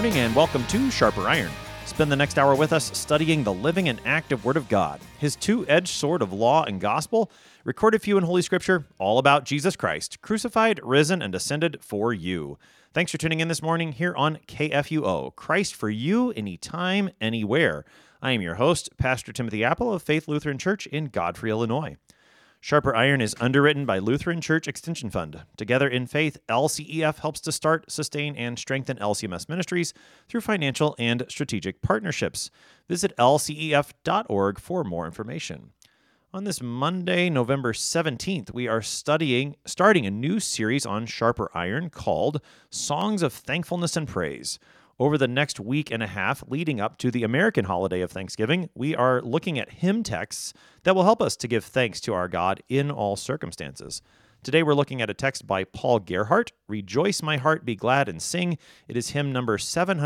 morning and welcome to Sharper Iron. Spend the next hour with us studying the living and active Word of God, His two-edged sword of law and gospel, recorded for you in Holy Scripture, all about Jesus Christ, crucified, risen, and ascended for you. Thanks for tuning in this morning here on KFUO, Christ for you, anytime, anywhere. I am your host, Pastor Timothy Apple of Faith Lutheran Church in Godfrey, Illinois. Sharper Iron is underwritten by Lutheran Church Extension Fund. Together in Faith, LCEF helps to start, sustain, and strengthen LCMS ministries through financial and strategic partnerships. Visit lcef.org for more information. On this Monday, November 17th, we are starting a new series on Sharper Iron called Songs of Thankfulness and Praise. Over the next week and a half leading up to the American holiday of Thanksgiving, we are looking at hymn texts that will help us to give thanks to our God in all circumstances. Today we're looking at a text by Paul Gerhardt, Rejoice My Heart, Be Glad and Sing. It is hymn number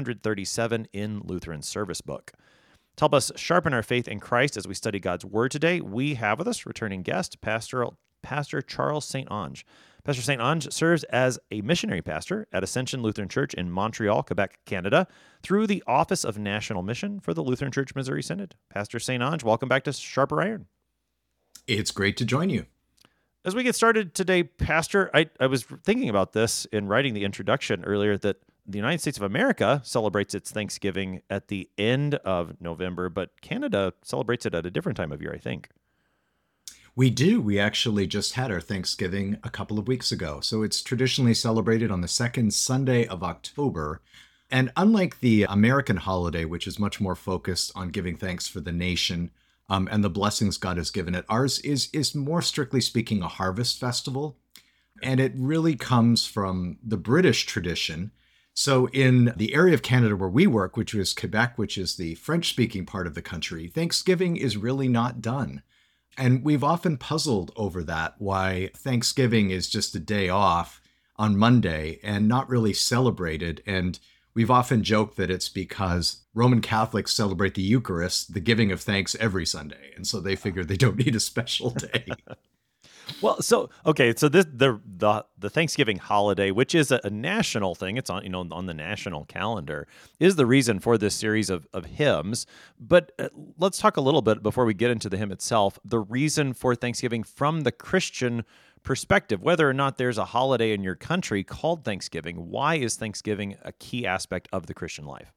737 in Lutheran Service Book. To help us sharpen our faith in Christ as we study God's Word today, we have with us returning guest, Pastor Charles St. Onge. Pastor St. Onge serves as a missionary pastor at Ascension Lutheran Church in Montreal, Quebec, Canada, through the Office of National Mission for the Lutheran Church Missouri Synod. Pastor St. Onge, welcome back to Sharper Iron. It's great to join you. As we get started today, Pastor, I was thinking about this in writing the introduction earlier that the United States of America celebrates its Thanksgiving at the end of November, but Canada celebrates it at a different time of year, I think. We do. We actually just had our Thanksgiving a couple of weeks ago. So it's traditionally celebrated on the second Sunday of October. And unlike the American holiday, which is much more focused on giving thanks for the nation and the blessings God has given it, ours is more strictly speaking a harvest festival. And it really comes from the British tradition. So in the area of Canada where we work, which is Quebec, which is the French-speaking part of the country, Thanksgiving is really not done. And we've often puzzled over that, why Thanksgiving is just a day off on Monday and not really celebrated. And we've often joked that it's because Roman Catholics celebrate the Eucharist, the giving of thanks, every Sunday. And so they figure they don't need a special day. Well, so this the Thanksgiving holiday, which is a national thing, it's on the national calendar, is the reason for this series of hymns. But let's talk a little bit before we get into the hymn itself, the reason for Thanksgiving from the Christian perspective, whether or not there's a holiday in your country called Thanksgiving. Why is Thanksgiving a key aspect of the Christian life?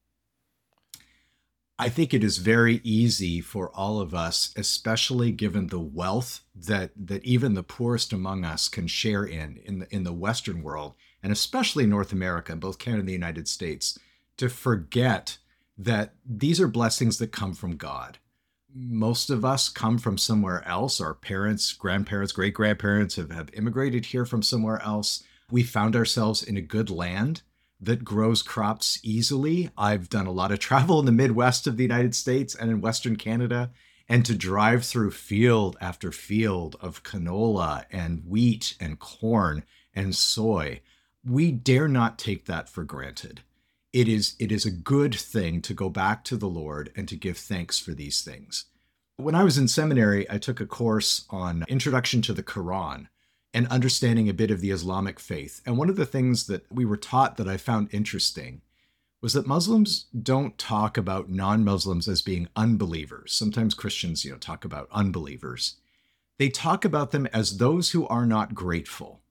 I think it is very easy for all of us, especially given the wealth that even the poorest among us can share in the Western world, and especially North America, both Canada and the United States, to forget that these are blessings that come from God. Most of us come from somewhere else. Our parents, grandparents, great-grandparents have immigrated here from somewhere else. We found ourselves in a good land that grows crops easily. I've done a lot of travel in the Midwest of the United States and in Western Canada, and to drive through field after field of canola and wheat and corn and soy, we dare not take that for granted. It is a good thing to go back to the Lord and to give thanks for these things. When I was in seminary, I took a course on Introduction to the Quran and understanding a bit of the Islamic faith. And one of the things that we were taught that I found interesting was that Muslims don't talk about non-Muslims as being unbelievers. Sometimes Christians, talk about unbelievers. They talk about them as those who are not grateful.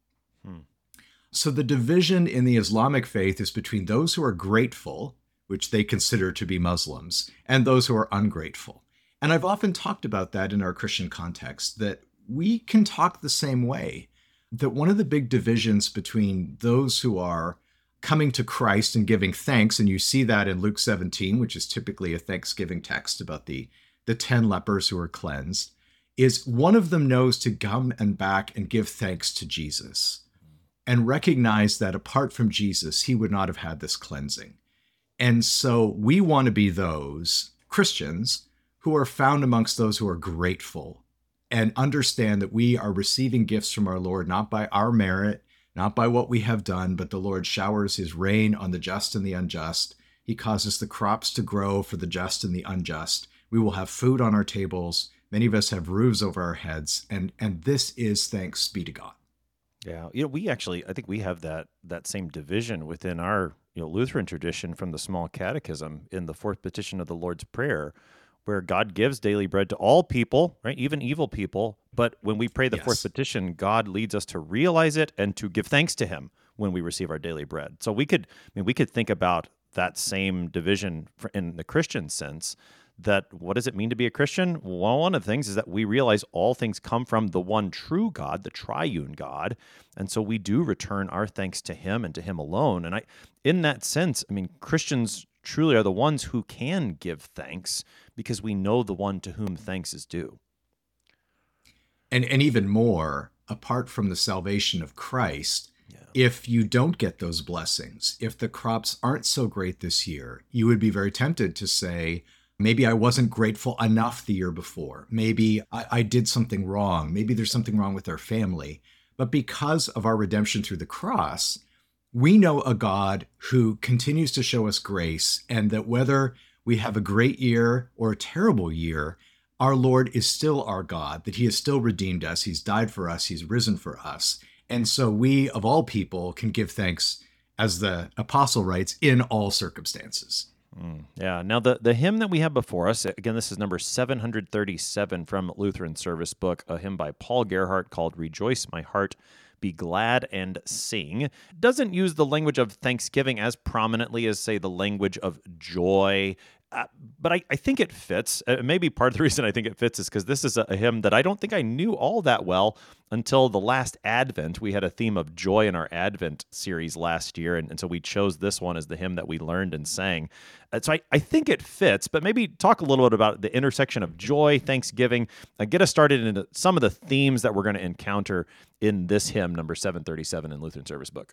So the division in the Islamic faith is between those who are grateful, which they consider to be Muslims, and those who are ungrateful. And I've often talked about that in our Christian context, that we can talk the same way, that one of the big divisions between those who are coming to Christ and giving thanks, and you see that in Luke 17, which is typically a Thanksgiving text about the 10 lepers who are cleansed, is one of them knows to come and back and give thanks to Jesus and recognize that apart from Jesus, he would not have had this cleansing. And so we want to be those Christians who are found amongst those who are grateful and understand that we are receiving gifts from our Lord, not by our merit, not by what we have done, but the Lord showers his rain on the just and the unjust. He causes the crops to grow for the just and the unjust. We will have food on our tables. Many of us have roofs over our heads, and this is thanks be to God. Yeah, we actually, I think we have that same division within our Lutheran tradition from the Small Catechism in the fourth petition of the Lord's Prayer, where God gives daily bread to all people, right? Even evil people. But when we pray the fourth Yes. petition, God leads us to realize it and to give thanks to him when we receive our daily bread. So we could think about that same division in the Christian sense. That what does it mean to be a Christian? Well, one of the things is that we realize all things come from the one true God, the triune God. And so we do return our thanks to him and to him alone. And in that sense, Christians truly are the ones who can give thanks because we know the one to whom thanks is due. And even more, apart from the salvation of Christ, if you don't get those blessings, if the crops aren't so great this year, you would be very tempted to say, maybe I wasn't grateful enough the year before. Maybe I did something wrong. Maybe there's something wrong with our family. But because of our redemption through the cross, we know a God who continues to show us grace, and that whether we have a great year or a terrible year, our Lord is still our God, that he has still redeemed us. He's died for us. He's risen for us. And so we, of all people, can give thanks, as the apostle writes, in all circumstances. Yeah. Now, the hymn that we have before us, again, this is number 737 from Lutheran Service Book, a hymn by Paul Gerhardt called Rejoice My Heart, Be Glad and Sing. Doesn't use the language of thanksgiving as prominently as, say, the language of joy. But I think it fits. Maybe part of the reason I think it fits is because this is a hymn that I don't think I knew all that well until the last Advent. We had a theme of joy in our Advent series last year, and so we chose this one as the hymn that we learned and sang. So I think it fits, but maybe talk a little bit about the intersection of joy, thanksgiving, and get us started into some of the themes that we're going to encounter in this hymn, number 737 in Lutheran Service Book.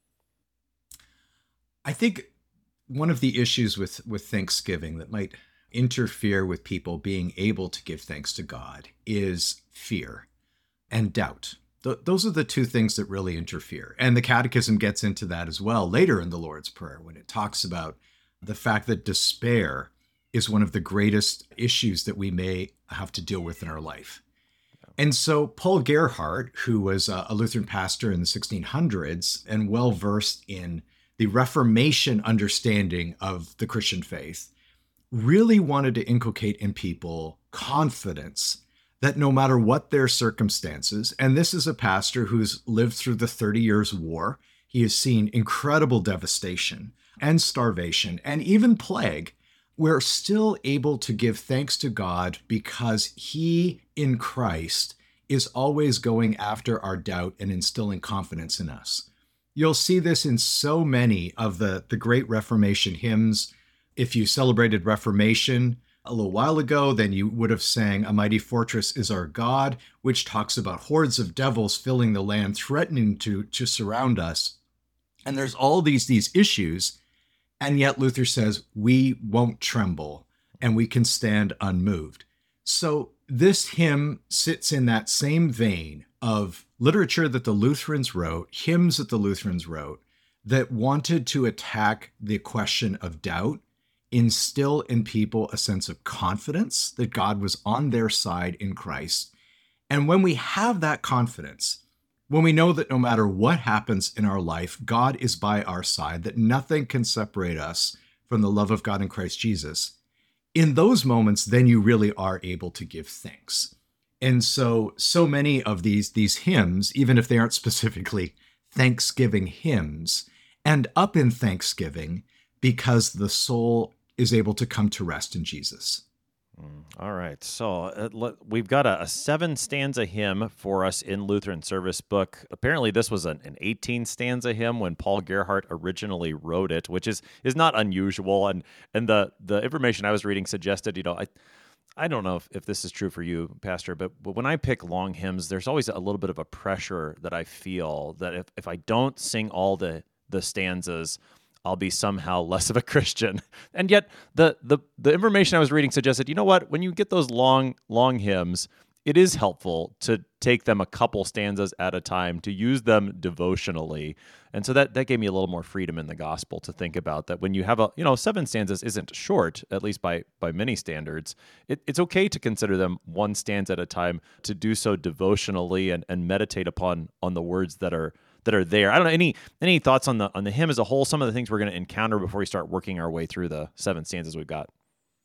I think one of the issues with Thanksgiving that might interfere with people being able to give thanks to God is fear and doubt. Those are the two things that really interfere. And the Catechism gets into that as well later in the Lord's Prayer, when it talks about the fact that despair is one of the greatest issues that we may have to deal with in our life. And so Paul Gerhardt, who was a Lutheran pastor in the 1600s and well-versed in the Reformation understanding of the Christian faith, really wanted to inculcate in people confidence that no matter what their circumstances, and this is a pastor who's lived through the 30 Years' War, he has seen incredible devastation and starvation and even plague, we're still able to give thanks to God because he in Christ is always going after our doubt and instilling confidence in us. You'll see this in so many of the great Reformation hymns. If you celebrated Reformation a little while ago, then you would have sang "A Mighty Fortress is Our God," which talks about hordes of devils filling the land, threatening to surround us. And there's all these issues, and yet Luther says we won't tremble and we can stand unmoved. So this hymn sits in that same vein of literature that the Lutherans wrote, hymns that the Lutherans wrote, that wanted to attack the question of doubt, instill in people a sense of confidence that God was on their side in Christ. And when we have that confidence, when we know that no matter what happens in our life, God is by our side, that nothing can separate us from the love of God in Christ Jesus, in those moments, then you really are able to give thanks. And so many of these hymns, even if they aren't specifically Thanksgiving hymns, end up in thanksgiving because the soul is able to come to rest in Jesus. All right. So we've got a 7-stanza hymn for us in Lutheran Service Book. Apparently, this was an 18-stanza hymn when Paul Gerhardt originally wrote it, which is not unusual. And the information I was reading suggested, I don't know if this is true for you, Pastor, but when I pick long hymns, there's always a little bit of a pressure that I feel that if I don't sing all the stanzas, I'll be somehow less of a Christian. And yet the information I was reading suggested, you know what, when you get those long hymns, it is helpful to take them a couple stanzas at a time, to use them devotionally. And so that gave me a little more freedom in the gospel to think about that when you have 7 stanzas isn't short, at least by many standards. It's okay to consider them one stanza at a time, to do so devotionally and meditate on the words that are that are there. I don't know, any thoughts on the hymn as a whole, some of the things we're going to encounter before we start working our way through the 7 stanzas we've got.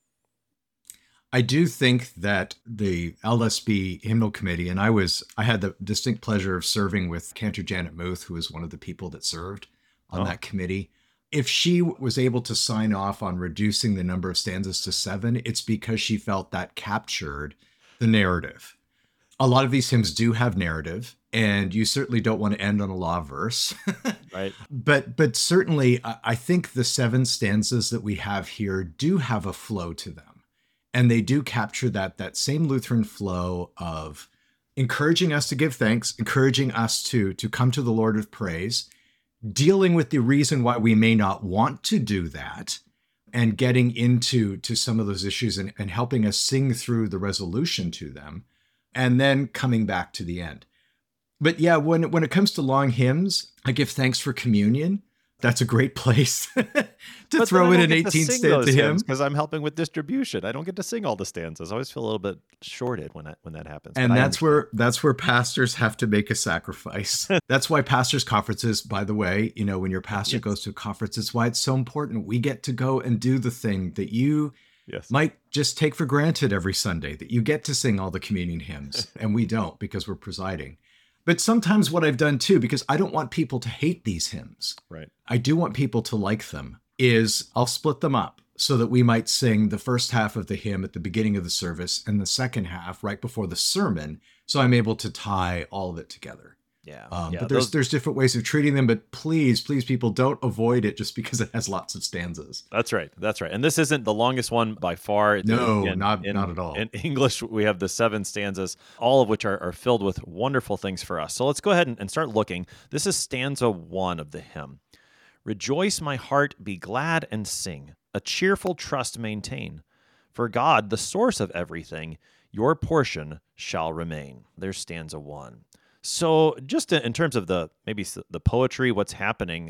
I do think that the LSB Hymnal Committee, and I had the distinct pleasure of serving with Cantor Janet Muth, who was one of the people that served on that committee. If she was able to sign off on reducing the number of stanzas to 7, it's because she felt that captured the narrative. A lot of these hymns do have narrative, and you certainly don't want to end on a law verse. Right. But certainly, I think the 7 stanzas that we have here do have a flow to them. And they do capture that same Lutheran flow of encouraging us to give thanks, encouraging us to come to the Lord with praise, dealing with the reason why we may not want to do that, and getting into some of those issues and helping us sing through the resolution to them, and then coming back to the end. But yeah, when it comes to long hymns, I give thanks for communion. That's a great place to throw in an 18th stanza hymn. Because I'm helping with distribution. I don't get to sing all the stanzas. I always feel a little bit shorted when that happens. And that's where pastors have to make a sacrifice. That's why pastors' conferences, by the way, when your pastor goes to a conference, it's why it's so important. We get to go and do the thing that you might just take for granted every Sunday, that you get to sing all the communion hymns. And we don't, because we're presiding. But sometimes what I've done too, because I don't want people to hate these hymns, right? I do want people to like them, is I'll split them up so that we might sing the first half of the hymn at the beginning of the service and the second half right before the sermon. So I'm able to tie all of it together. But there's different ways of treating them, but please, people, don't avoid it just because it has lots of stanzas. That's right. And this isn't the longest one by far. No, not at all. In English, we have the 7 stanzas, all of which are filled with wonderful things for us. So let's go ahead and start looking. This is stanza 1 of the hymn. Rejoice, my heart, be glad and sing, a cheerful trust maintain. For God, the source of everything, your portion shall remain. There's stanza 1. So just in terms of the poetry, what's happening,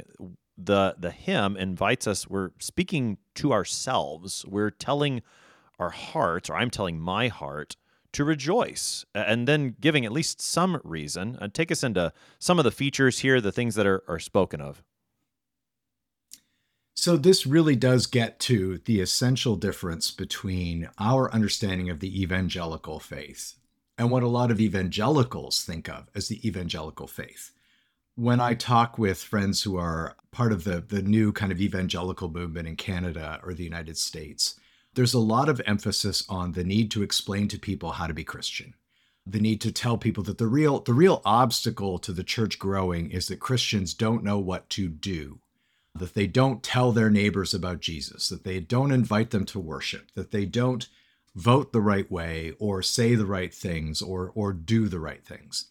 the hymn invites us, we're speaking to ourselves. We're telling our hearts, or I'm telling my heart, to rejoice, and then giving at least some reason. Take us into some of the features here, the things that are spoken of. So this really does get to the essential difference between our understanding of the evangelical faith and what a lot of evangelicals think of as the evangelical faith. When I talk with friends who are part of the new kind of evangelical movement in Canada or the United States, there's a lot of emphasis on the need to explain to people how to be Christian. The need to tell people that the real obstacle to the church growing is that Christians don't know what to do, that they don't tell their neighbors about Jesus, that they don't invite them to worship, that they don't vote the right way or say the right things or do the right things.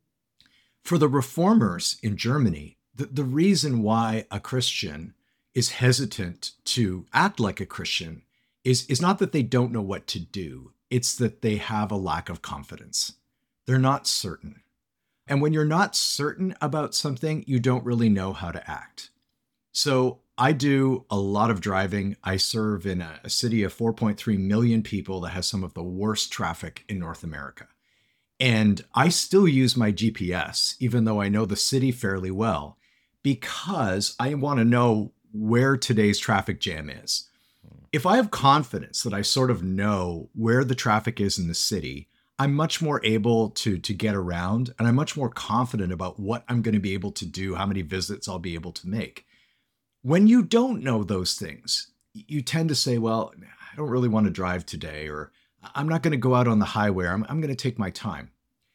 For the reformers in Germany, the reason why a Christian is hesitant to act like a Christian is not that they don't know what to do. It's that they have a lack of confidence. They're not certain. And when you're not certain about something, you don't really know how to act. So I do a lot of driving. I serve in a city of 4.3 million people that has some of the worst traffic in North America. And I still use my GPS, even though I know the city fairly well, because I want to know where today's traffic jam is. If I have confidence that I sort of know where the traffic is in the city, I'm much more able to get around, and I'm much more confident about what I'm going to be able to do, how many visits I'll be able to make. When you don't know those things, you tend to say, well, I don't really want to drive today, or I'm not going to go out on the highway, or I'm going to take my time.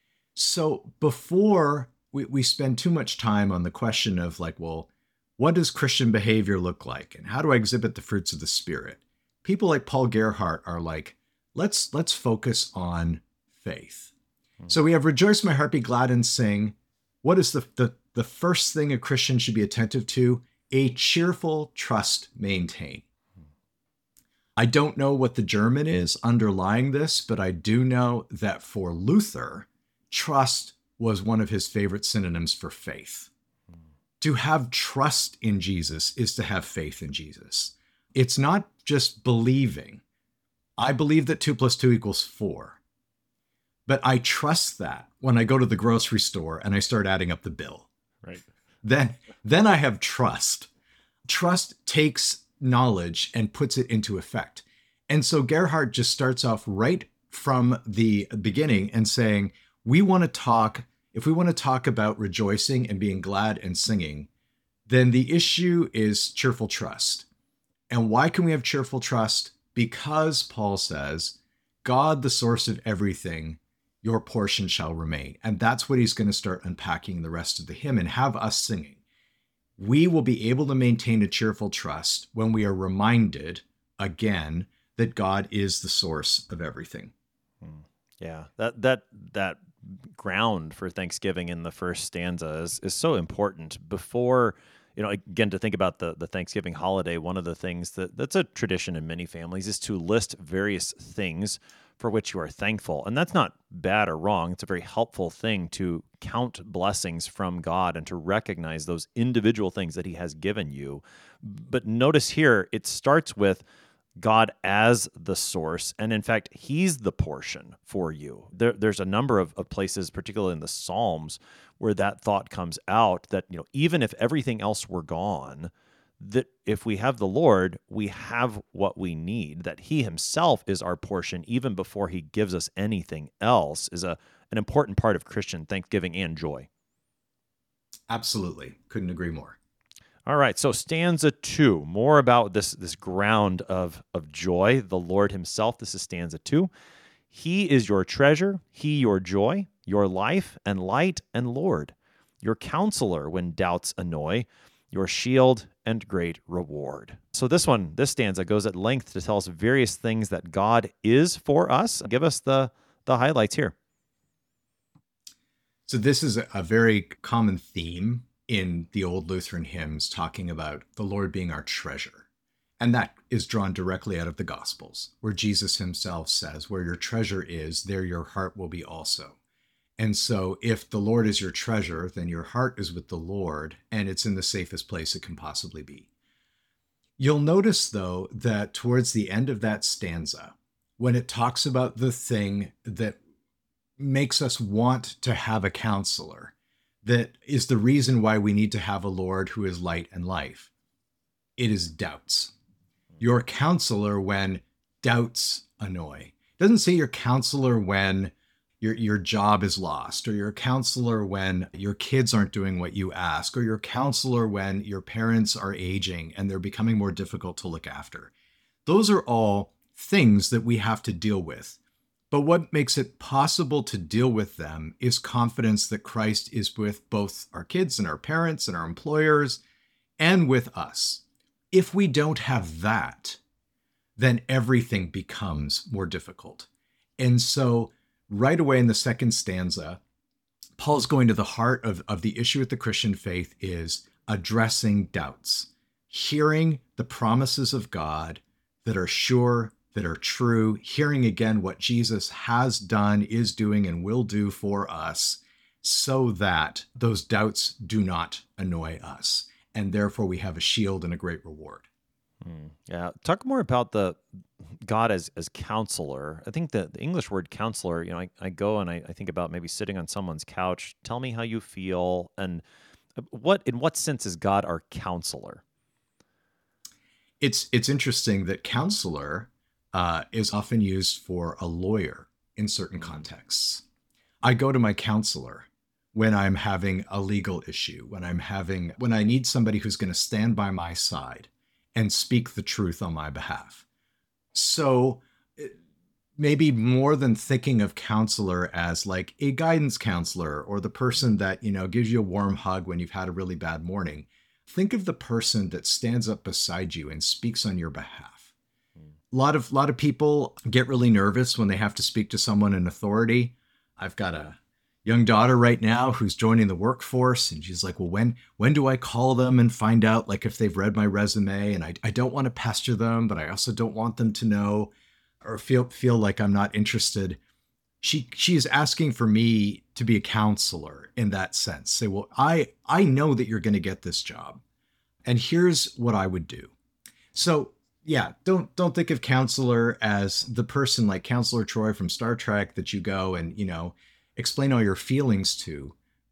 So before we spend too much time on the question of like, well, what does Christian behavior look like? And how do I exhibit the fruits of the Spirit? People like Paul Gerhardt are like, let's focus on faith. So we have rejoice, my heart, be glad and sing. What is the first thing a Christian should be attentive to? A cheerful trust maintain. I don't know what the German is underlying this, but I do know that for Luther, trust was one of his favorite synonyms for faith. To have trust in Jesus is to have faith in Jesus. It's not just believing. I believe that 2 + 2 = 4. But I trust that when I go to the grocery store and I start adding up the bill. Right. Then I have trust. Trust takes knowledge and puts it into effect. And so Gerhard just starts off right from the beginning and saying, if we want to talk about rejoicing and being glad and singing, then the issue is cheerful trust. And why can we have cheerful trust? Because Paul says, God, the source of everything, your portion shall remain. And that's what he's going to start unpacking the rest of the hymn and have us singing. We will be able to maintain a cheerful trust when we are reminded again that God is the source of everything. Yeah, that ground for Thanksgiving in the first stanza is so important. Before, again, to think about the Thanksgiving holiday, one of the things that's a tradition in many families is to list various things for which you are thankful. And that's not bad or wrong. It's a very helpful thing to count blessings from God and to recognize those individual things that he has given you. But notice here, it starts with God as the source. And in fact, he's the portion for you. There's a number of places, particularly in the Psalms, where that thought comes out that, even if everything else were gone, that if we have the Lord, we have what we need, that he himself is our portion even before he gives us anything else is an important part of Christian thanksgiving and joy. Absolutely. Couldn't agree more. All right, so stanza 2, more about this ground of joy, the Lord himself. This is stanza 2. He is your treasure, he your joy, your life and light and Lord, your counselor when doubts annoy, your shield and great reward. So this stanza goes at length to tell us various things that God is for us. Give us the highlights here. So this is a very common theme in the old Lutheran hymns, talking about the Lord being our treasure. And that is drawn directly out of the Gospels, where Jesus himself says, where your treasure is, there your heart will be also. And so if the Lord is your treasure, then your heart is with the Lord, and it's in the safest place it can possibly be. You'll notice, though, that towards the end of that stanza, when it talks about the thing that makes us want to have a counselor, that is the reason why we need to have a Lord who is light and life, it is doubts. Your counselor when doubts annoy. It doesn't say your counselor when your job is lost, or your counselor when your kids aren't doing what you ask, or your counselor when your parents are aging and they're becoming more difficult to look after. Those are all things that we have to deal with. But what makes it possible to deal with them is confidence that Christ is with both our kids and our parents and our employers and with us. If we don't have that, then everything becomes more difficult. And so right away in the second stanza, Paul's going to the heart of the issue with the Christian faith is addressing doubts, hearing the promises of God that are sure, that are true, hearing again what Jesus has done, is doing, and will do for us, so that those doubts do not annoy us. And therefore we have a shield and a great reward. Yeah. Talk more about the God as counselor. I think the English word counselor, I go and I think about maybe sitting on someone's couch. Tell me how you feel. And in what sense is God our counselor? It's interesting that counselor is often used for a lawyer in certain contexts. I go to my counselor when I'm having a legal issue, when I need somebody who's going to stand by my side and speak the truth on my behalf. So maybe more than thinking of counselor as like a guidance counselor or the person that, gives you a warm hug when you've had a really bad morning, think of the person that stands up beside you and speaks on your behalf. A lot of people get really nervous when they have to speak to someone in authority. I've got a young daughter right now who's joining the workforce, and she's like, well, when do I call them and find out like if they've read my resume? And I don't want to pester them, but I also don't want them to know or feel like I'm not interested. She is asking for me to be a counselor in that sense. Say, well, I know that you're going to get this job, and here's what I would do. So yeah, don't think of counselor as the person like Counselor Troy from Star Trek that you go and, explain all your feelings to,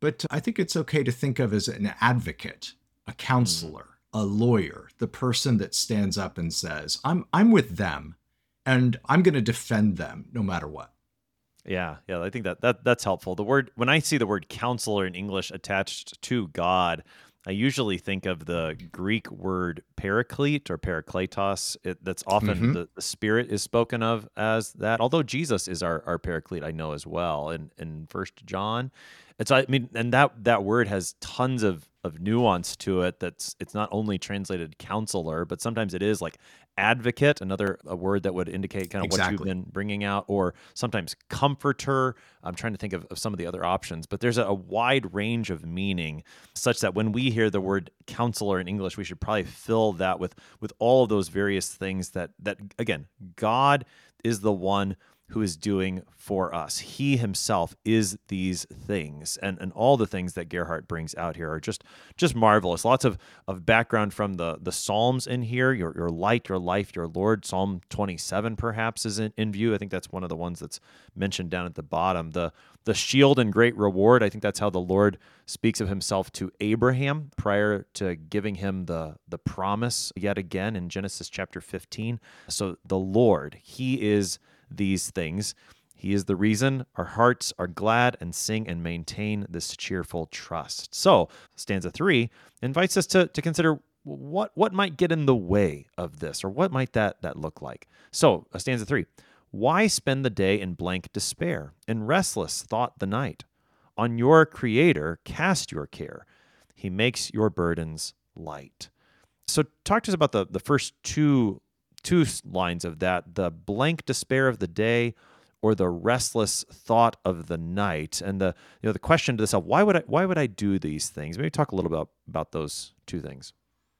But I think it's okay to think of as an advocate, a counselor, a lawyer, the person that stands up and says, I'm with them and I'm going to defend them no matter what. Yeah, I think that's helpful. The word when I see the word counselor in English attached to God, I usually think of the Greek word paraclete or parakletos. That's often the Spirit is spoken of as that. Although Jesus is our paraclete, I know as well in First John. I mean, and that word has tons of nuance to it. It's not only translated counselor, but sometimes it is like advocate, a word that would indicate kind of what you've been bringing out, or sometimes comforter. I'm trying to think of some of the other options, but there's a wide range of meaning such that when we hear the word counselor in English, we should probably fill that with all of those various things that again, God is the one who is doing for us. He himself is these things, and all the things that Gerhard brings out here are just marvelous. Lots of background from the Psalms in here. Your light, your life, your Lord. Psalm 27 perhaps is in view. I think that's one of the ones that's mentioned down at the bottom. The shield and great reward. I think that's how the Lord speaks of himself to Abraham prior to giving him the promise yet again in Genesis chapter 15. So the Lord, he is these things. He is the reason our hearts are glad and sing and maintain this cheerful trust. So, stanza 3 invites us to consider what might get in the way of this, or what might that look like. So, stanza 3, why spend the day in blank despair, in restless thought the night? On your Creator cast your care. He makes your burdens light. So, talk to us about the first two lines of that, the blank despair of the day or the restless thought of the night. And the question to this, why would I do these things? Maybe talk a little about those two things.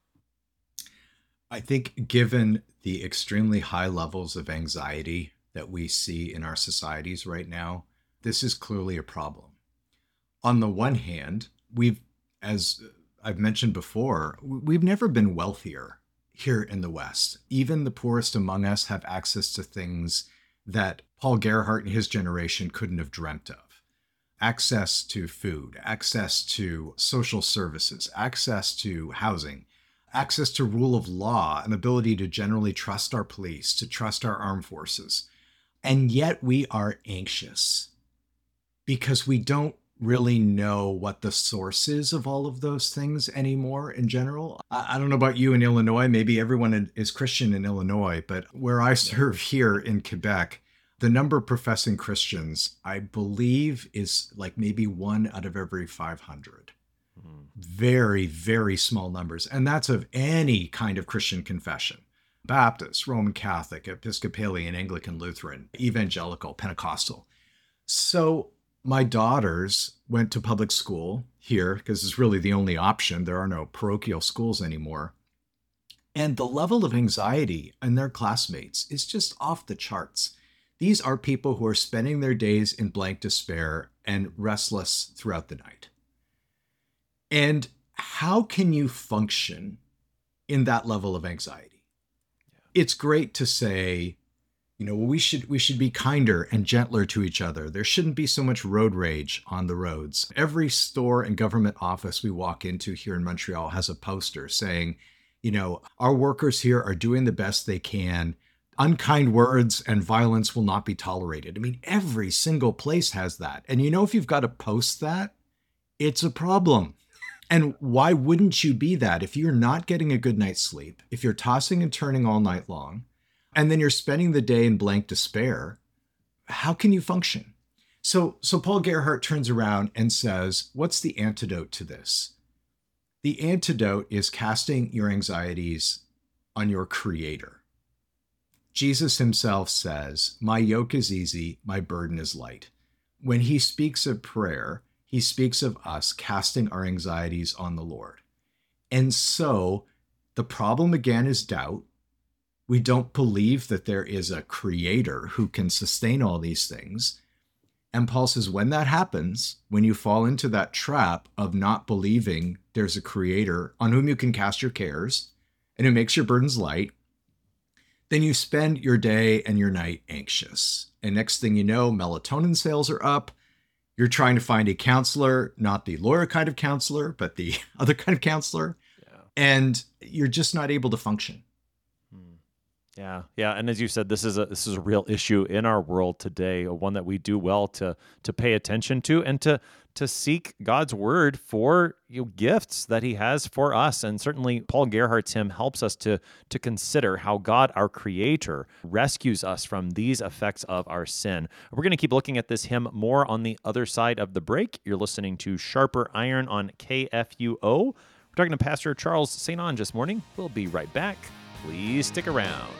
I think given the extremely high levels of anxiety that we see in our societies right now, this is clearly a problem. On the one hand, as I've mentioned before, we've never been wealthier here in the West. Even the poorest among us have access to things that Paul Gerhardt and his generation couldn't have dreamt of. Access to food, access to social services, access to housing, access to rule of law, an ability to generally trust our police, to trust our armed forces. And yet we are anxious because we don't really know what the source is of all of those things anymore in general. I don't know about you in Illinois. Maybe everyone is Christian in Illinois, but where I serve here in Quebec, the number of professing Christians, I believe, is like maybe 1 out of every 500. Very, very small numbers. And that's of any kind of Christian confession. Baptist, Roman Catholic, Episcopalian, Anglican, Lutheran, Evangelical, Pentecostal. So my daughters went to public school here because it's really the only option. There are no parochial schools anymore. And the level of anxiety in their classmates is just off the charts. These are people who are spending their days in blank despair and restless throughout the night. And how can you function in that level of anxiety? It's great to say, we should be kinder and gentler to each other. There shouldn't be so much road rage on the roads. Every store and government office we walk into here in Montreal has a poster saying, our workers here are doing the best they can. Unkind words and violence will not be tolerated. I mean, every single place has that. And if you've got to post that, it's a problem. And why wouldn't you be that if you're not getting a good night's sleep, if you're tossing and turning all night long, and then you're spending the day in blank despair? How can you function? So Paul Gerhardt turns around and says, what's the antidote to this? The antidote is casting your anxieties on your Creator. Jesus himself says, my yoke is easy, my burden is light. When he speaks of prayer, he speaks of us casting our anxieties on the Lord. And so the problem again is doubt. We don't believe that there is a Creator who can sustain all these things. And Paul says, when that happens, when you fall into that trap of not believing there's a Creator on whom you can cast your cares and who makes your burdens light, then you spend your day and your night anxious. And next thing you know, melatonin sales are up. You're trying to find a counselor, not the lawyer kind of counselor, but the other kind of counselor. Yeah. And you're just not able to function. Yeah, yeah, and as you said, this is a real issue in our world today, one that we do well to pay attention to and to seek God's word for gifts that He has for us. And certainly, Paul Gerhardt's hymn helps us to consider how God, our Creator, rescues us from these effects of our sin. We're going to keep looking at this hymn more on the other side of the break. You're listening to Sharper Iron on KFUO. We're talking to Pastor Charles St. Onge this morning. We'll be right back. Please stick around.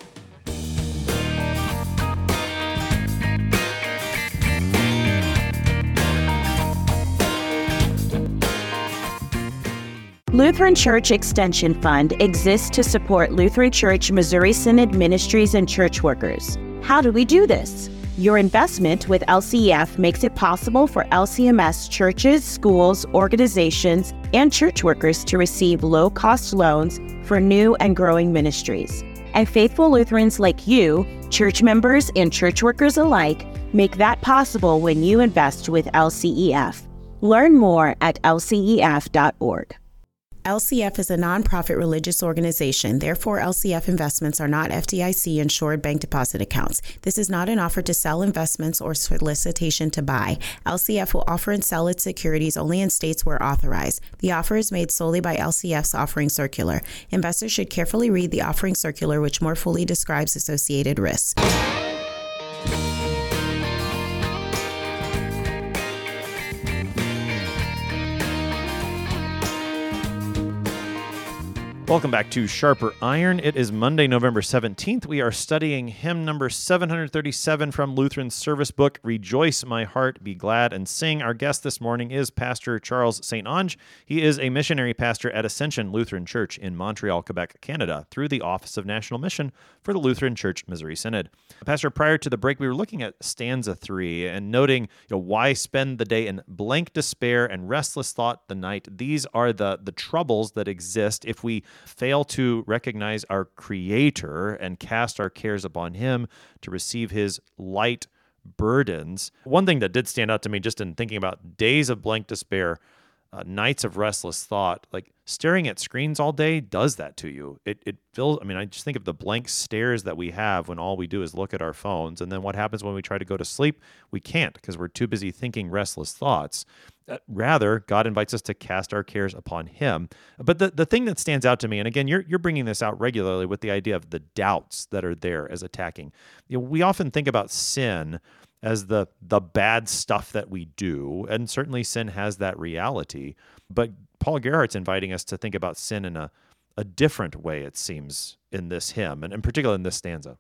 Lutheran Church Extension Fund exists to support Lutheran Church Missouri Synod ministries and church workers. How do we do this? Your investment with LCEF makes it possible for LCMS churches, schools, organizations, and church workers to receive low-cost loans for new and growing ministries. And faithful Lutherans like you, church members and church workers alike, make that possible when you invest with LCEF. Learn more at lcef.org. LCF is a nonprofit religious organization. Therefore, LCF investments are not FDIC insured bank deposit accounts. This is not an offer to sell investments or solicitation to buy. LCF will offer and sell its securities only in states where authorized. The offer is made solely by LCF's offering circular. Investors should carefully read the offering circular, which more fully describes associated risks. Welcome back to Sharper Iron. It is Monday, November 17th. We are studying hymn number 737 from Lutheran's service book, Rejoice My Heart, Be Glad and Sing. Our guest this morning is Pastor Charles St. Onge. He is a missionary pastor at Ascension Lutheran Church in Montreal, Quebec, Canada, through the Office of National Mission for the Lutheran Church Missouri Synod. Pastor, prior to the break, we were looking at stanza 3 and noting, why spend the day in blank despair and restless thought the night. These are the troubles that exist if we fail to recognize our Creator and cast our cares upon Him to receive His light burdens. One thing that did stand out to me just in thinking about days of blank despair, nights of restless thought, like staring at screens all day does that to you. It feels, I just think of the blank stares that we have when all we do is look at our phones. And then what happens when we try to go to sleep? We can't because we're too busy thinking restless thoughts. Rather, God invites us to cast our cares upon Him. But the thing that stands out to me, and again, you're bringing this out regularly with the idea of the doubts that are there as attacking. We often think about sin as the bad stuff that we do, and certainly sin has that reality. But Paul Gerhardt's inviting us to think about sin in a different way, it seems, in this hymn, and in particular in this stanza.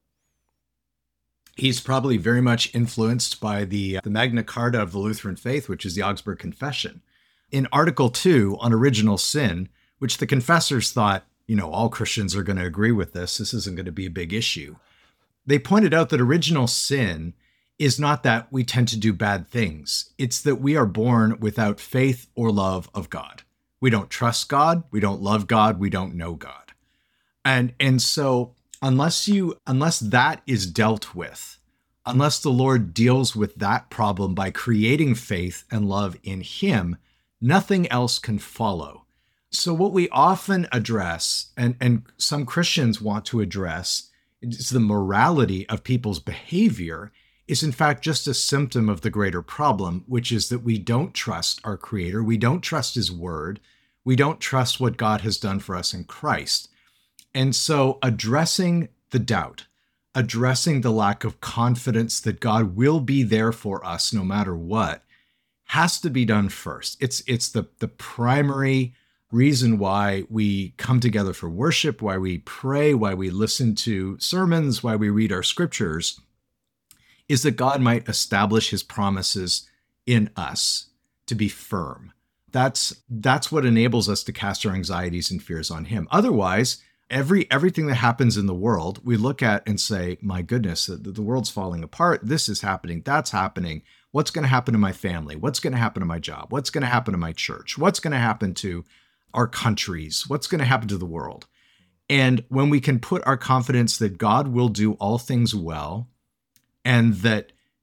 He's probably very much influenced by the Magna Carta of the Lutheran faith, which is the Augsburg Confession. In Article 2 on original sin, which the confessors thought, all Christians are going to agree with this. This isn't going to be a big issue. They pointed out that original sin is not that we tend to do bad things. It's that we are born without faith or love of God. We don't trust God. We don't love God. We don't know God. And so unless that is dealt with, unless the Lord deals with that problem by creating faith and love in Him, nothing else can follow. So what we often address, and some Christians want to address, is the morality of people's behavior, is in fact just a symptom of the greater problem, which is that we don't trust our Creator, we don't trust His Word, we don't trust what God has done for us in Christ. And so addressing the doubt, addressing the lack of confidence that God will be there for us no matter what, has to be done first. It's the primary reason why we come together for worship, why we pray, why we listen to sermons, why we read our scriptures, is that God might establish His promises in us to be firm. That's what enables us to cast our anxieties and fears on Him. Otherwise, everything that happens in the world, we look at and say, my goodness, the world's falling apart. This is happening. That's happening. What's going to happen to my family? What's going to happen to my job? What's going to happen to my church? What's going to happen to our countries? What's going to happen to the world? And when we can put our confidence that God will do all things well, and that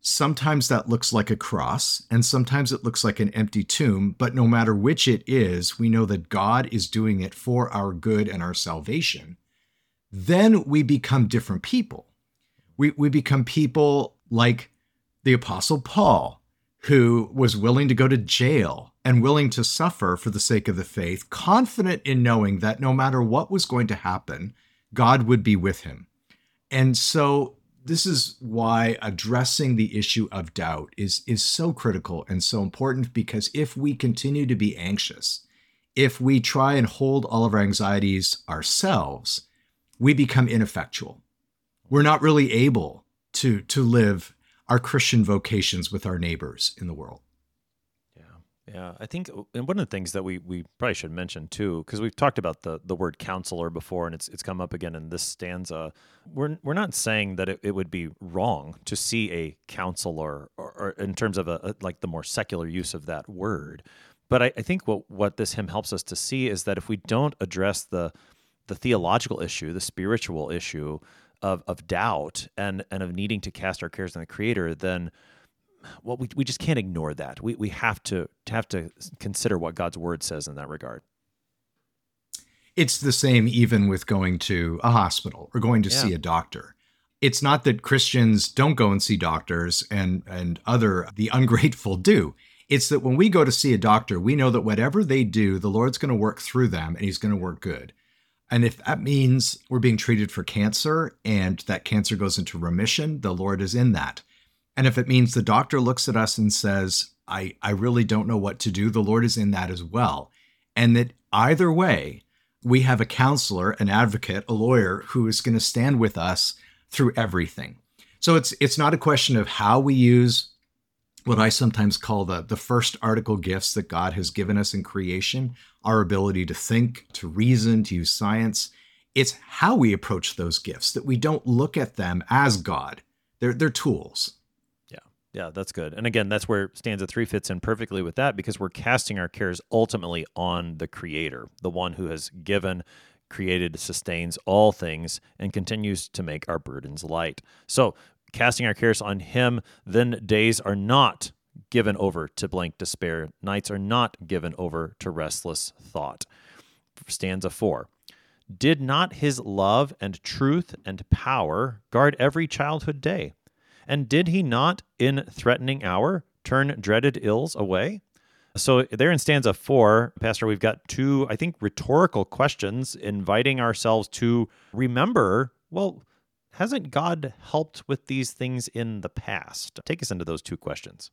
Sometimes that looks like a cross, and sometimes it looks like an empty tomb. But no matter which it is, we know that God is doing it for our good and our salvation. Then we become different people. We become people like the Apostle Paul, who was willing to go to jail and willing to suffer for the sake of the faith, confident in knowing that no matter what was going to happen, God would be with him. And so this is why addressing the issue of doubt is so critical and so important, because if we continue to be anxious, if we try and hold all of our anxieties ourselves, we become ineffectual. We're not really able to live our Christian vocations with our neighbors in the world. Yeah, I think, and one of the things that we probably should mention too, because we've talked about the word counselor before, and it's come up again in this stanza. We're not saying that it would be wrong to see a counselor, or in terms of like the more secular use of that word. But I think what this hymn helps us to see is that if we don't address the theological issue, the spiritual issue of doubt and of needing to cast our cares on the Creator, then we just can't ignore that. We have to consider what God's word says in that regard. It's the same even with going to a hospital or going to see a doctor. It's not that Christians don't go and see doctors and the ungrateful do. It's that when we go to see a doctor, we know that whatever they do, the Lord's going to work through them and he's going to work good. And if that means we're being treated for cancer and that cancer goes into remission, the Lord is in that. And if it means the doctor looks at us and says, I really don't know what to do, the Lord is in that as well. And that either way, we have a counselor, an advocate, a lawyer who is going to stand with us through everything. So it's not a question of how we use what I sometimes call the first article gifts that God has given us in creation, our ability to think, to reason, to use science. It's how we approach those gifts, that we don't look at them as God. They're tools. Yeah, that's good. And again, that's where stanza 3 fits in perfectly with that, because we're casting our cares ultimately on the Creator, the one who has given, created, sustains all things, and continues to make our burdens light. So casting our cares on him, then days are not given over to blank despair. Nights are not given over to restless thought. Stanza 4. Did not his love and truth and power guard every childhood day? And did he not, in threatening hour, turn dreaded ills away? So there in stanza 4, Pastor, we've got two, I think, rhetorical questions inviting ourselves to remember, well, hasn't God helped with these things in the past? Take us into those two questions.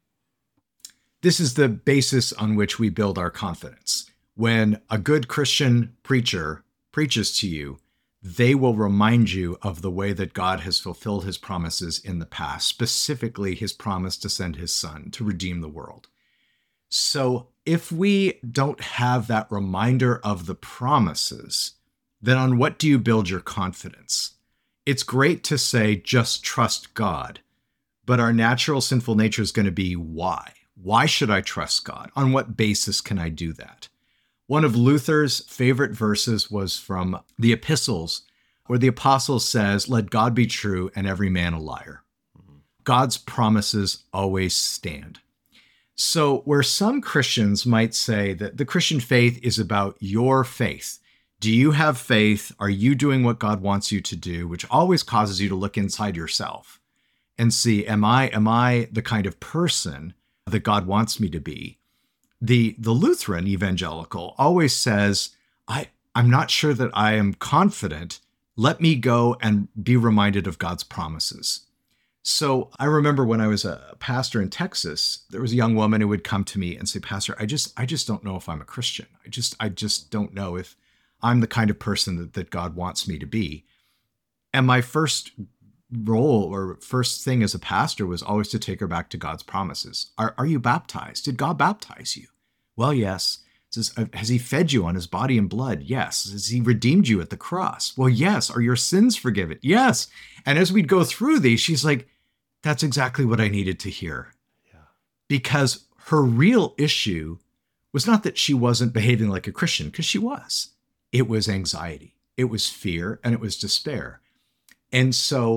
This is the basis on which we build our confidence. When a good Christian preacher preaches to you, they will remind you of the way that God has fulfilled his promises in the past, specifically his promise to send his son to redeem the world. So if we don't have that reminder of the promises, then on what do you build your confidence? It's great to say, just trust God, but our natural sinful nature is going to be why? Why should I trust God? On what basis can I do that? One of Luther's favorite verses was from the epistles, where the apostle says, let God be true and every man a liar. God's promises always stand. So where some Christians might say that the Christian faith is about your faith, do you have faith? Are you doing what God wants you to do? Which always causes you to look inside yourself and see, am I the kind of person that God wants me to be? The Lutheran evangelical always says, I'm not sure that I am confident. Let me go and be reminded of God's promises. So I remember when I was a pastor in Texas, there was a young woman who would come to me and say, Pastor, I just don't know if I'm a Christian. I just don't know if I'm the kind of person that God wants me to be. And my first role or first thing as a pastor was always to take her back to God's promises. Are you baptized? Did God baptize you? Well, yes. Has he fed you on his body and blood? Yes. Has he redeemed you at the cross? Well, yes. Are your sins forgiven? Yes. And as we'd go through these, she's like, that's exactly what I needed to hear. Yeah. Because her real issue was not that she wasn't behaving like a Christian, because she was. It was anxiety. It was fear, and it was despair. And so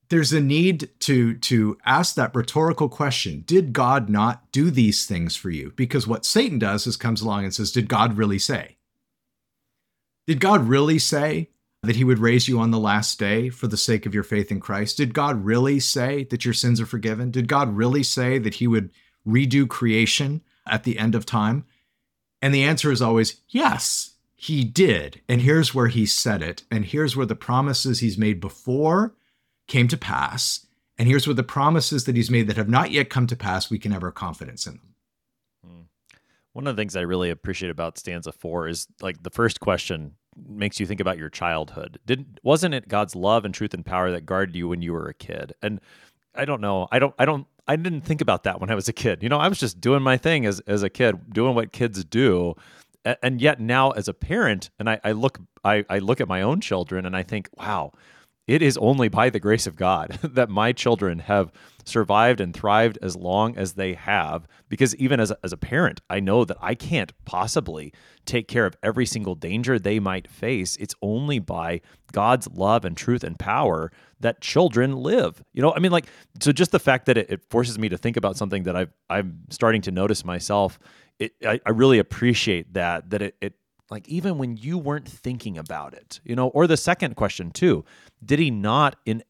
there's a need to ask that rhetorical question. Did God not do these things for you? Because what Satan does is comes along and says, did God really say? Did God really say that he would raise you on the last day for the sake of your faith in Christ? Did God really say that your sins are forgiven? Did God really say that he would redo creation at the end of time? And the answer is always, yes, he did. And here's where he said it. And here's where the promises he's made before came to pass. And here's where the promises that he's made that have not yet come to pass, we can have our confidence in them. One of the things I really appreciate about stanza 4 is like the first question makes you think about your childhood. Wasn't it God's love and truth and power that guarded you when you were a kid? And I don't know. I didn't think about that when I was a kid. I was just doing my thing as a kid, doing what kids do. And yet now as a parent, and I look at my own children and I think, wow, it is only by the grace of God that my children have survived and thrived as long as they have, because even as a parent, I know that I can't possibly take care of every single danger they might face. It's only by God's love and truth and power that children live. So just the fact that it forces me to think about something that I'm starting to notice myself, I really appreciate that it like even when you weren't thinking about it, or the second question too, did he not in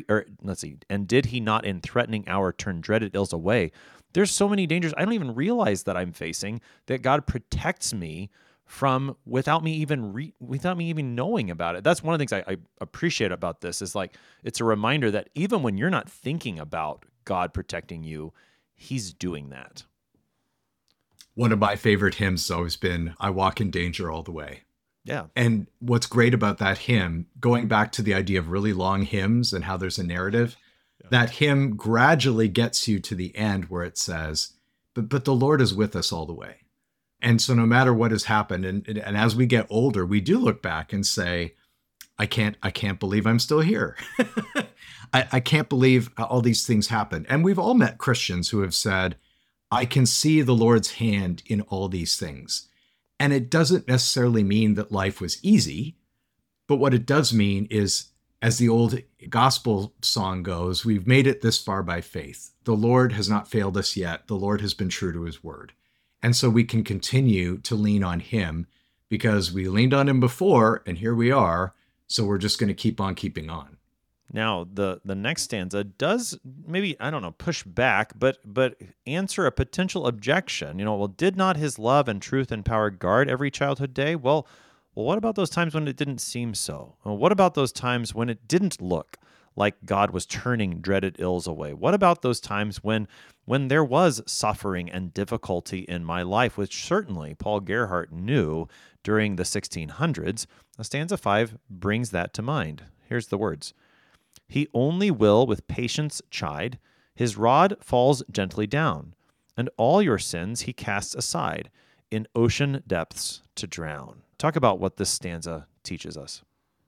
threatening hour turn dreaded ills away? There's so many dangers I don't even realize that I'm facing that God protects me from without me even knowing about it. That's one of the things I appreciate about this is like, it's a reminder that even when you're not thinking about God protecting you, he's doing that. One of my favorite hymns has always been, I Walk in Danger All the Way. Yeah. And what's great about that hymn, going back to the idea of really long hymns and how there's a narrative, that hymn gradually gets you to the end where it says, but the Lord is with us all the way. And so no matter what has happened, and as we get older, we do look back and say, I can't believe I'm still here. I can't believe all these things happen. And we've all met Christians who have said, I can see the Lord's hand in all these things. And it doesn't necessarily mean that life was easy, but what it does mean is, as the old gospel song goes, we've made it this far by faith. The Lord has not failed us yet. The Lord has been true to his word. And so we can continue to lean on him because we leaned on him before and here we are. So we're just going to keep on keeping on. Now, the next stanza does maybe, push back, but answer a potential objection. Did not his love and truth and power guard every childhood day? Well, what about those times when it didn't seem so? What about those times when it didn't look like God was turning dreaded ills away? What about those times when there was suffering and difficulty in my life, which certainly Paul Gerhardt knew during the 1600s? Stanza 5 brings that to mind. Here's the words. He only will with patience chide, his rod falls gently down, and all your sins he casts aside, in ocean depths to drown. Talk about what this stanza teaches us.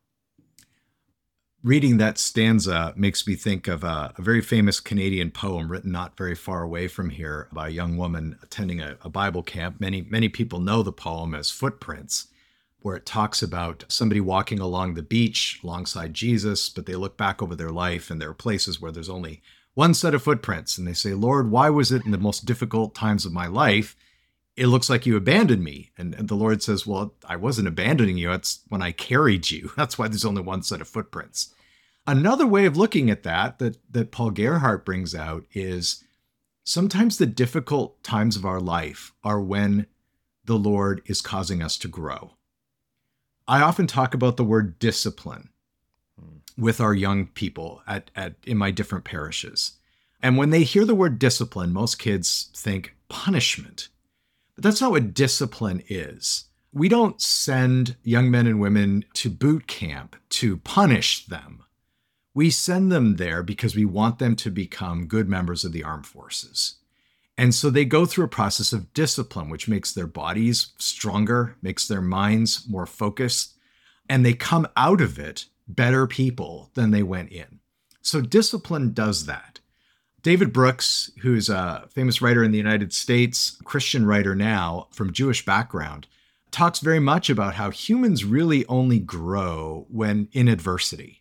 Reading that stanza makes me think of a very famous Canadian poem written not very far away from here by a young woman attending a Bible camp. Many people know the poem as Footprints, where it talks about somebody walking along the beach alongside Jesus, but they look back over their life and there are places where there's only one set of footprints. And they say, Lord, why was it in the most difficult times of my life, it looks like you abandoned me? And the Lord says, well, I wasn't abandoning you. It's when I carried you. That's why there's only one set of footprints. Another way of looking at that Paul Gerhardt brings out is sometimes the difficult times of our life are when the Lord is causing us to grow. I often talk about the word discipline with our young people in my different parishes. And when they hear the word discipline, most kids think punishment. But that's not what discipline is. We don't send young men and women to boot camp to punish them. We send them there because we want them to become good members of the armed forces. And so they go through a process of discipline, which makes their bodies stronger, makes their minds more focused, and they come out of it better people than they went in. So discipline does that. David Brooks, who's a famous writer in the United States, Christian writer now from Jewish background, talks very much about how humans really only grow when in adversity,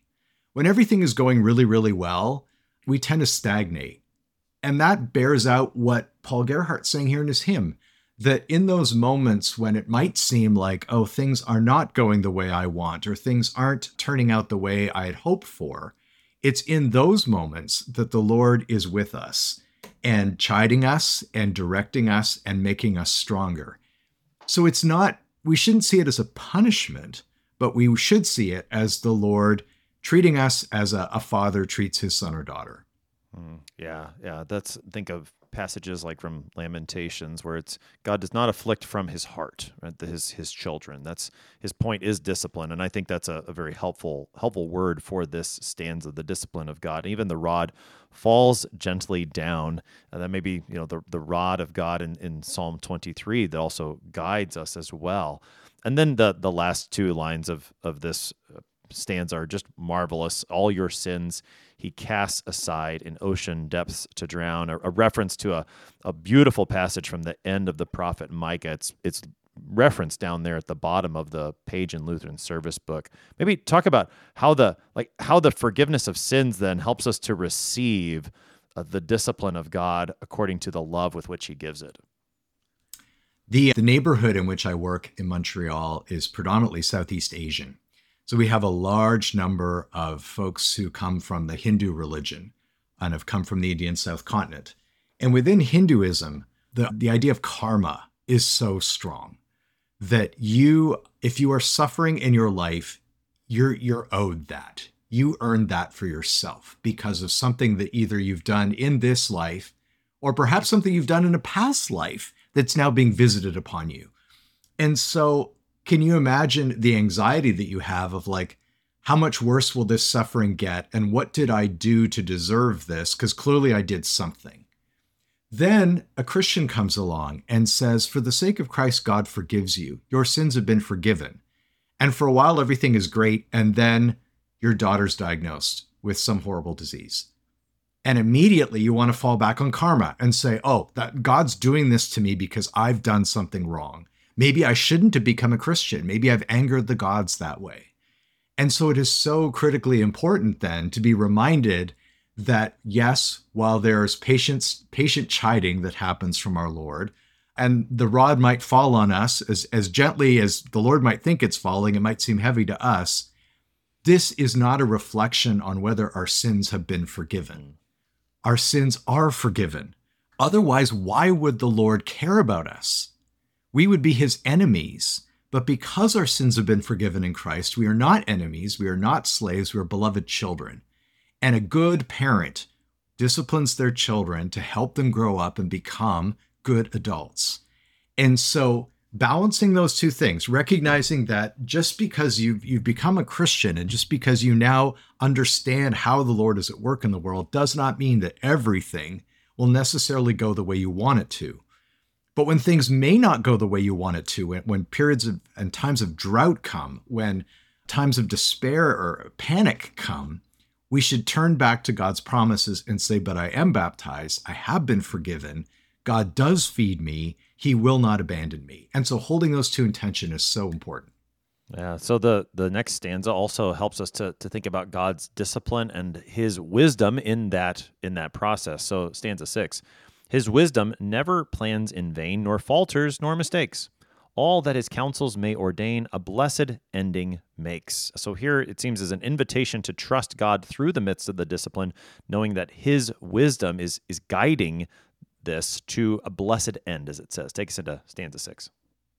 When everything is going really, really well, we tend to stagnate. And that bears out what Paul Gerhardt's saying here in his hymn, that in those moments when it might seem like, oh, things are not going the way I want, or things aren't turning out the way I had hoped for, it's in those moments that the Lord is with us and chiding us and directing us and making us stronger. So it's not, we shouldn't see it as a punishment, but we should see it as the Lord treating us as a father treats his son or daughter. Yeah. Think of passages like from Lamentations where it's God does not afflict from his heart, right? His children. That's his point is discipline, and I think that's a very helpful word for this stanza, the discipline of God. Even the rod falls gently down. That may be the rod of God in Psalm 23 that also guides us as well. And then the last two lines of this stanza are just marvelous. All your sins he casts aside in ocean depths to drown. A reference to a beautiful passage from the end of the prophet Micah. It's referenced down there at the bottom of the page in Lutheran Service Book. Maybe talk about how the forgiveness of sins then helps us to receive the discipline of God according to the love with which he gives it. The neighborhood in which I work in Montreal is predominantly Southeast Asian. So we have a large number of folks who come from the Hindu religion and have come from the Indian subcontinent. And within Hinduism, the idea of karma is so strong that if you are suffering in your life, you're owed that. You earned that for yourself because of something that either you've done in this life or perhaps something you've done in a past life that's now being visited upon you. And so can you imagine the anxiety that you have of like, how much worse will this suffering get? And what did I do to deserve this? Because clearly I did something. Then a Christian comes along and says, for the sake of Christ, God forgives you. Your sins have been forgiven. And for a while, everything is great. And then your daughter's diagnosed with some horrible disease. And immediately you want to fall back on karma and say, oh, that God's doing this to me because I've done something wrong. Maybe I shouldn't have become a Christian. Maybe I've angered the gods that way. And so it is so critically important then to be reminded that, yes, while there's patient chiding that happens from our Lord, and the rod might fall on us as gently as the Lord might think it's falling, it might seem heavy to us, this is not a reflection on whether our sins have been forgiven. Our sins are forgiven. Otherwise, why would the Lord care about us? We would be his enemies. But because our sins have been forgiven in Christ, we are not enemies, we are not slaves, we are beloved children. And a good parent disciplines their children to help them grow up and become good adults. And so balancing those two things, recognizing that just because you've become a Christian and just because you now understand how the Lord is at work in the world does not mean that everything will necessarily go the way you want it to. But when things may not go the way you want it to, when periods and times of drought come, when times of despair or panic come, we should turn back to God's promises and say, but I am baptized, I have been forgiven, God does feed me, he will not abandon me. And so holding those two in tension is so important. Yeah, so the next stanza also helps us to think about God's discipline and his wisdom in that process. So stanza 6. His wisdom never plans in vain, nor falters, nor mistakes. All that his counsels may ordain, a blessed ending makes. So here it seems as an invitation to trust God through the midst of the discipline, knowing that his wisdom is guiding this to a blessed end, as it says. Take us into stanza 6.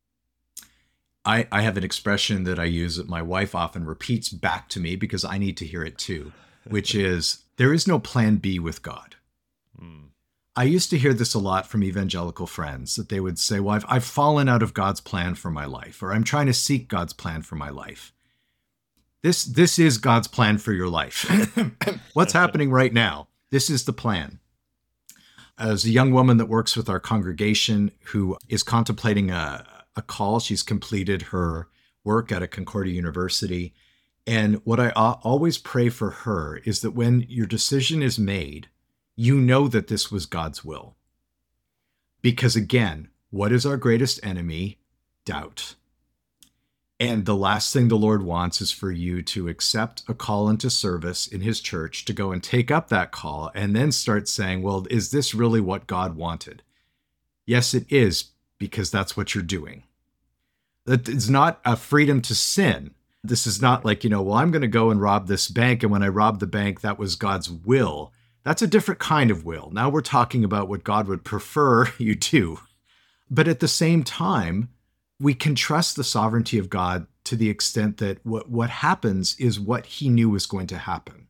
I have an expression that I use that my wife often repeats back to me because I need to hear it too, which is, there is no plan B with God. I used to hear this a lot from evangelical friends, that they would say, well, I've fallen out of God's plan for my life, or I'm trying to seek God's plan for my life. This is God's plan for your life. What's happening right now? This is the plan. As a young woman that works with our congregation who is contemplating a call, she's completed her work at a Concordia University. And what I always pray for her is that when your decision is made, you know that this was God's will. Because again, what is our greatest enemy? Doubt. And the last thing the Lord wants is for you to accept a call into service in his church, to go and take up that call and then start saying, well, is this really what God wanted? Yes, it is, because that's what you're doing. That is not a freedom to sin. This is not like, well, I'm going to go and rob this bank, and when I robbed the bank, that was God's will. That's a different kind of will. Now we're talking about what God would prefer you do. But at the same time, we can trust the sovereignty of God to the extent that what happens is what he knew was going to happen.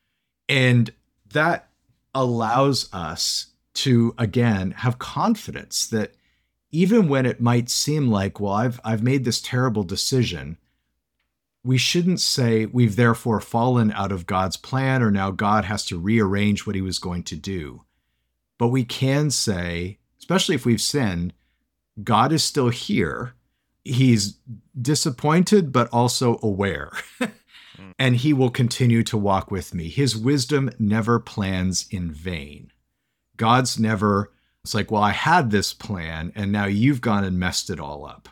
And that allows us to, again, have confidence that even when it might seem like, well, I've made this terrible decision, we shouldn't say we've therefore fallen out of God's plan, or now God has to rearrange what he was going to do. But we can say, especially if we've sinned, God is still here. He's disappointed, but also aware. And he will continue to walk with me. His wisdom never plans in vain. God's never, it's like, well, I had this plan and now you've gone and messed it all up.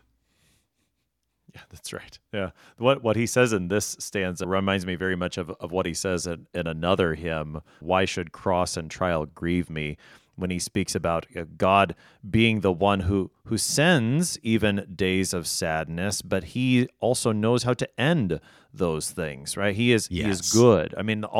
Yeah, that's right. Yeah. What he says in this stanza reminds me very much of what he says in another hymn, "Why Should Cross and Trial Grieve Me?" when he speaks about God being the one who sends even days of sadness, but he also knows how to end those things, right? He is good. I mean,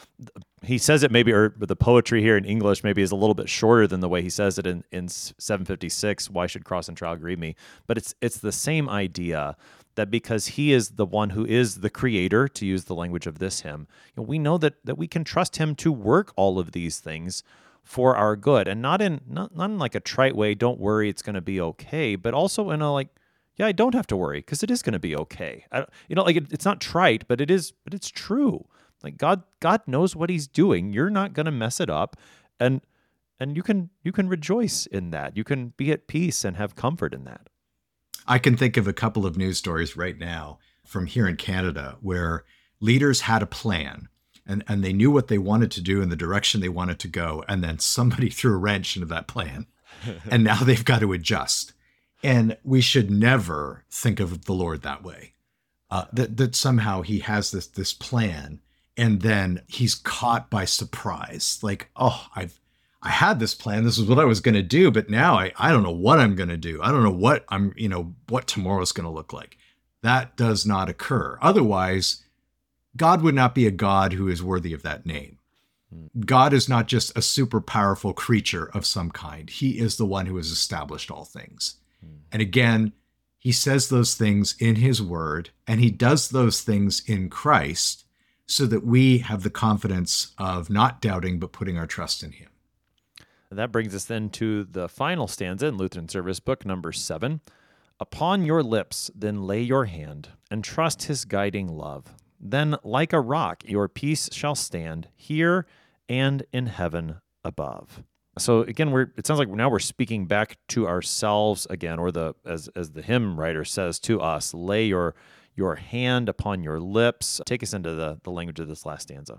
he says it maybe, or the poetry here in English maybe is a little bit shorter than the way he says it in 756, "Why should cross and trial grieve me?" But it's the same idea, that because he is the one who is the creator, to use the language of this hymn, we know that we can trust him to work all of these things for our good, and not in like a trite way, don't worry, it's going to be okay, but also in a like, yeah, I don't have to worry because it is going to be okay. It's not trite, but it's true. Like God knows what he's doing. You're not going to mess it up, and you can rejoice in that. You can be at peace and have comfort in that. I can think of a couple of news stories right now from here in Canada where leaders had a plan. And they knew what they wanted to do and the direction they wanted to go. And then somebody threw a wrench into that plan. And now they've got to adjust. And we should never think of the Lord that way. That somehow he has this plan and then he's caught by surprise. Like, oh, I had this plan. This is what I was going to do. But now I don't know what I'm going to do. I don't know what tomorrow's going to look like. That does not occur. Otherwise, God would not be a God who is worthy of that name. God is not just a super powerful creature of some kind. He is the one who has established all things. And again, he says those things in his word, and he does those things in Christ so that we have the confidence of not doubting, but putting our trust in him. And that brings us then to the final stanza in Lutheran Service Book number 7. "Upon your lips then lay your hand, and trust his guiding love. Then, like a rock, your peace shall stand here and in heaven above." So again, it sounds like now we're speaking back to ourselves again, or as the hymn writer says to us, lay your hand upon your lips. Take us into the language of this last stanza.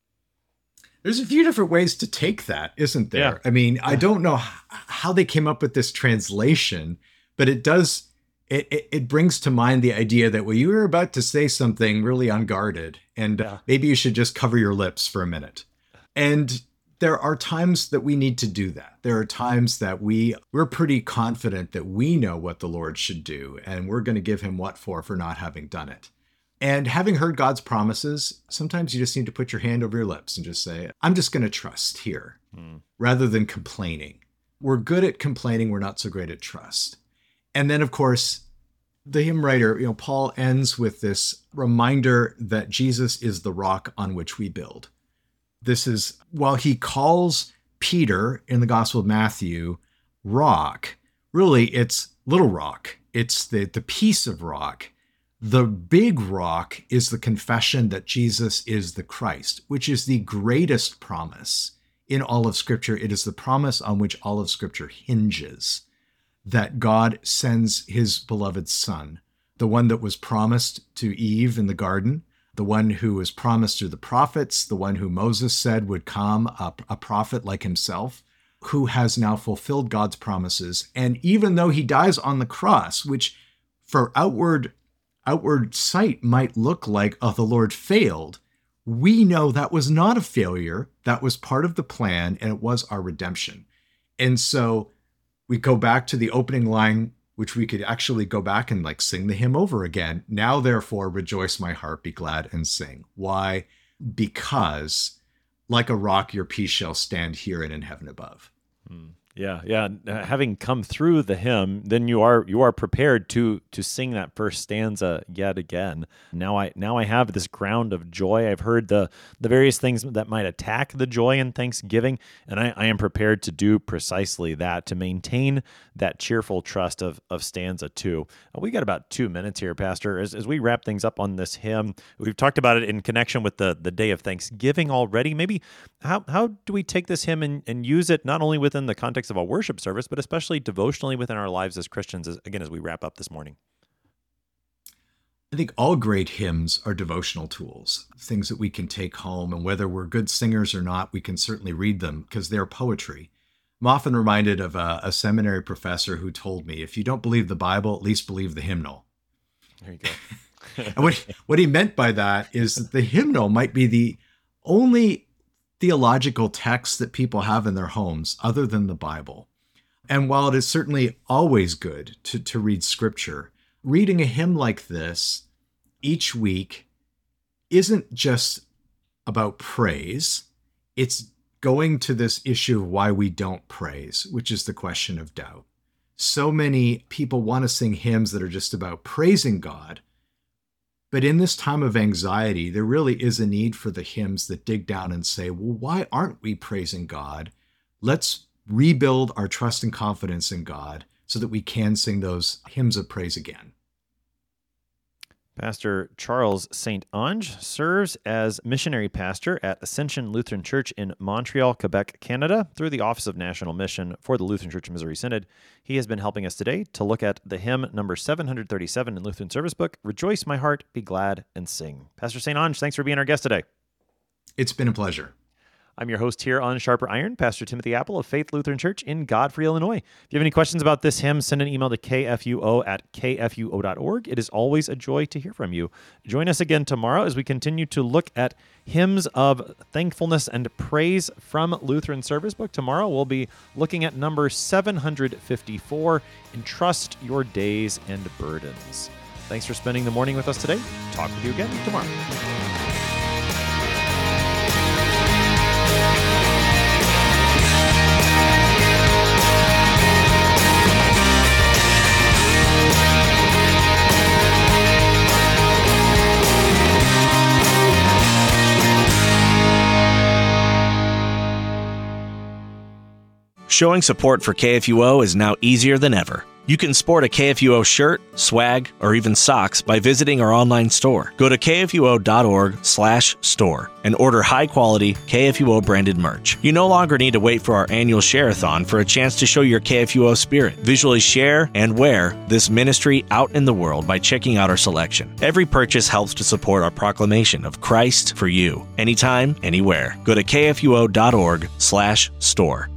There's a few different ways to take that, isn't there? Yeah. I mean, I don't know how they came up with this translation, but it does. It brings to mind the idea that, well, you were about to say something really unguarded, and maybe you should just cover your lips for a minute. And there are times that we need to do that. There are times that we're pretty confident that we know what the Lord should do, and we're going to give him what for not having done it. And having heard God's promises, sometimes you just need to put your hand over your lips and just say, I'm just going to trust here, rather than complaining. We're good at complaining. We're not so great at trust. And then, of course, the hymn writer, Paul ends with this reminder that Jesus is the rock on which we build. This is, while he calls Peter in the Gospel of Matthew rock, really it's little rock. It's the piece of rock. The big rock is the confession that Jesus is the Christ, which is the greatest promise in all of Scripture. It is the promise on which all of Scripture hinges. That God sends his beloved son, the one that was promised to Eve in the garden, the one who was promised through the prophets, the one who Moses said would come, a prophet like himself, who has now fulfilled God's promises. And even though he dies on the cross, which for outward outward sight might look like, oh, the Lord failed, we know that was not a failure. That was part of the plan, and it was our redemption. And so we go back to the opening line, which we could actually go back and like sing the hymn over again. Now, therefore, rejoice my heart, be glad and sing. Why? Because like a rock, your peace shall stand here and in heaven above. Yeah. Having come through the hymn, then you are prepared to sing that first stanza yet again. Now I have this ground of joy. I've heard the various things that might attack the joy in Thanksgiving, and I am prepared to do precisely that, to maintain that cheerful trust of stanza 2. We got about 2 minutes here, Pastor. As we wrap things up on this hymn, we've talked about it in connection with the day of Thanksgiving already. Maybe how do we take this hymn and use it not only within the context of a worship service, but especially devotionally within our lives as Christians, as we wrap up this morning? I think all great hymns are devotional tools, things that we can take home, and whether we're good singers or not, we can certainly read them because they're poetry. I'm often reminded of a seminary professor who told me, if you don't believe the Bible, at least believe the hymnal. There you go. And what he meant by that is that the hymnal might be the only theological text that people have in their homes other than the Bible. And while it is certainly always good to read scripture, reading a hymn like this each week isn't just about praise. It's going to this issue of why we don't praise, which is the question of doubt. So many people want to sing hymns that are just about praising God. But in this time of anxiety, there really is a need for the hymns that dig down and say, well, why aren't we praising God? Let's rebuild our trust and confidence in God so that we can sing those hymns of praise again. Pastor Charles St. Onge serves as missionary pastor at Ascension Lutheran Church in Montreal, Quebec, Canada, through the Office of National Mission for the Lutheran Church Missouri Synod. He has been helping us today to look at the hymn number 737 in Lutheran Service Book, Rejoice My Heart, Be Glad and Sing. Pastor St. Onge, thanks for being our guest today. It's been a pleasure. I'm your host here on Sharper Iron, Pastor Timothy Apple of Faith Lutheran Church in Godfrey, Illinois. If you have any questions about this hymn, send an email to kfuo@kfuo.org. It is always a joy to hear from you. Join us again tomorrow as we continue to look at hymns of thankfulness and praise from Lutheran Service Book. Tomorrow we'll be looking at number 754, Entrust Your Days and Burdens. Thanks for spending the morning with us today. Talk with you again tomorrow. Showing support for KFUO is now easier than ever. You can sport a KFUO shirt, swag, or even socks by visiting our online store. Go to kfuo.org/store and order high-quality KFUO-branded merch. You no longer need to wait for our annual share-a-thon for a chance to show your KFUO spirit. Visually share and wear this ministry out in the world by checking out our selection. Every purchase helps to support our proclamation of Christ for you, anytime, anywhere. Go to kfuo.org/store.